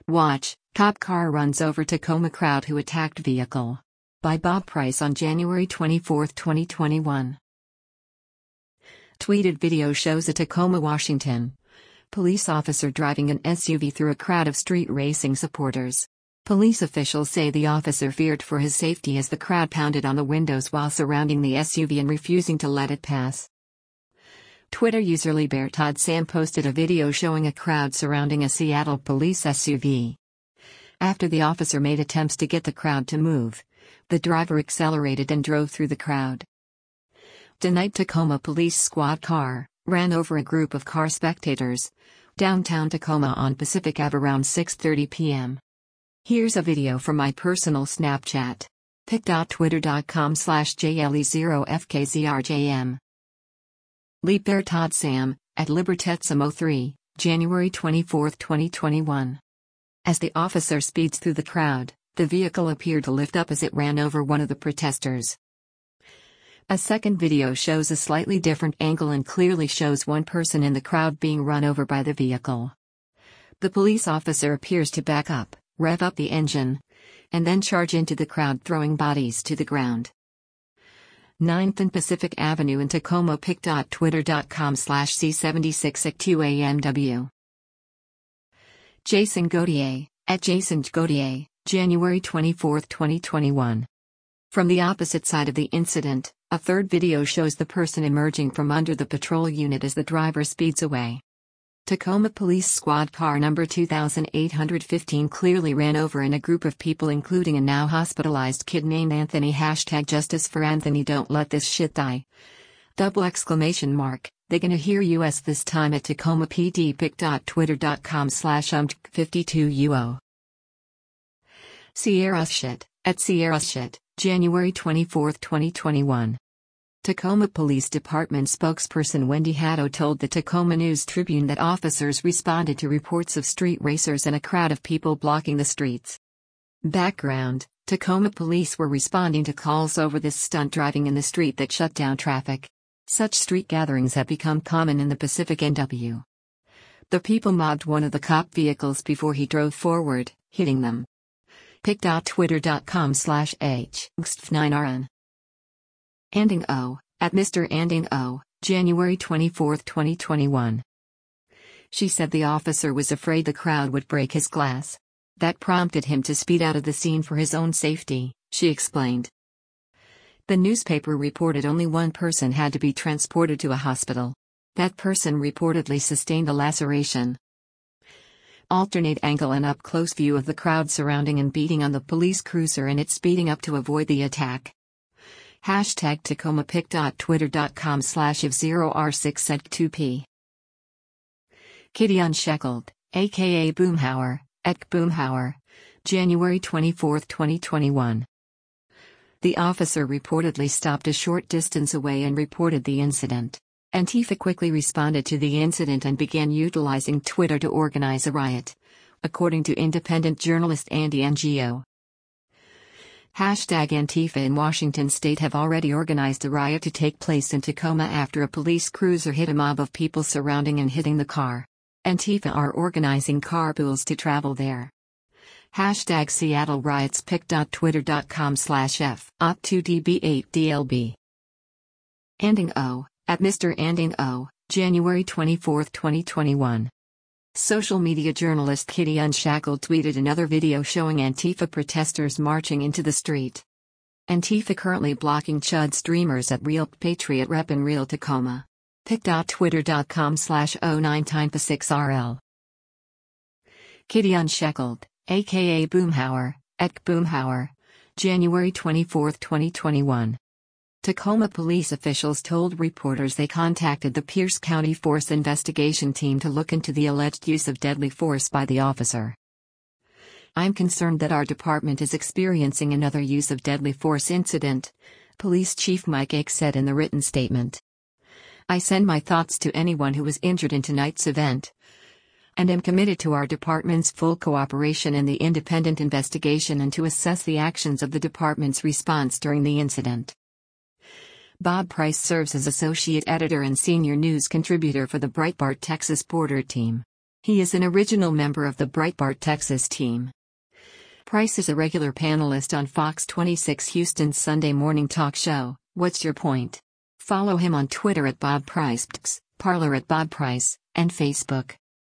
Watch, cop car runs over Tacoma crowd who attacked vehicle. By Bob Price on January 24, 2021. Tweeted video shows a Tacoma, Washington police officer driving an SUV through a crowd of street racing supporters. Police officials say the officer feared for his safety as the crowd pounded on the windows while surrounding the SUV and refusing to let it pass. Twitter user LibertadSam posted a video showing a crowd surrounding a Seattle police SUV. After the officer made attempts to get the crowd to move, the driver accelerated and drove through the crowd. Tonight, Tacoma police squad car ran over a group of car spectators downtown Tacoma on Pacific Ave around 6:30 p.m. Here's a video from my personal Snapchat. pic.twitter.com/JLE0FKZRJM. LibertadSam, at LibertadSam03, January 24, 2021. As the officer speeds through the crowd, the vehicle appeared to lift up as it ran over one of the protesters. A second video shows a slightly different angle and clearly shows one person in the crowd being run over by the vehicle. The police officer appears to back up, rev up the engine, and then charge into the crowd, throwing bodies to the ground. 9th and Pacific Avenue in Tacoma. pic.twitter.com/C76@2AMW. Jason Gauthier, at Jason Gauthier, January 24, 2021. From the opposite side of the incident, a third video shows the person emerging from under the patrol unit as the driver speeds away. Tacoma Police Squad car number 2815 clearly ran over in a group of people, including a now hospitalized kid named Anthony. #Justice for Anthony, don't let this shit die. ! They gonna hear us this time at Tacoma PD. pic.twitter.com/umtk52UO. Sierra Shit, at Sierra Shit, January 24, 2021. Tacoma Police Department spokesperson Wendy Haddo told the Tacoma News Tribune that officers responded to reports of street racers and a crowd of people blocking the streets. Background: Tacoma police were responding to calls over this stunt driving in the street that shut down traffic. Such street gatherings have become common in the Pacific NW. The people mobbed one of the cop vehicles before he drove forward, hitting them. pic.twitter.com/h9rn. Anding O, at Mr. Anding O, January 24, 2021. She said the officer was afraid the crowd would break his glass. That prompted him to speed out of the scene for his own safety, she explained. The newspaper reported only one person had to be transported to a hospital. That person reportedly sustained a laceration. Alternate angle and up-close view of the crowd surrounding and beating on the police cruiser and it speeding up to avoid the attack. #Tacoma. pic.twitter.com/if0r6set2p. Kitty Unshackled, aka Boomhauer, at Boomhauer, January 24, 2021. The officer reportedly stopped a short distance away and reported the incident. Antifa quickly responded to the incident and began utilizing Twitter to organize a riot, according to independent journalist Andy Ngo. #Antifa in Washington state have already organized a riot to take place in Tacoma after a police cruiser hit a mob of people surrounding and hitting the car. Antifa are organizing carpools to travel there. #Seattle riots. pic.twitter.com/f-op2db8dlb. Anding O, at Mr. Anding O, January 24, 2021. Social media journalist Kitty Unshackled tweeted another video showing Antifa protesters marching into the street. Antifa currently blocking Chud streamers at Real Patriot Rep in Real Tacoma. pic.twitter.com/09timpa6rl. Kitty Unshackled, aka Boomhauer, at Boomhauer, January 24, 2021. Tacoma police officials told reporters they contacted the Pierce County Force Investigation Team to look into the alleged use of deadly force by the officer. "I'm concerned that our department is experiencing another use of deadly force incident," Police Chief Mike Ake said in the written statement. "I send my thoughts to anyone who was injured in tonight's event, and am committed to our department's full cooperation in the independent investigation and to assess the actions of the department's response during the incident." Bob Price serves as associate editor and senior news contributor for the Breitbart Texas Border Team. He is an original member of the Breitbart Texas team. Price is a regular panelist on Fox 26 Houston's Sunday morning talk show, What's Your Point? Follow him on Twitter at Bob Price, Parler at Bob Price, and Facebook.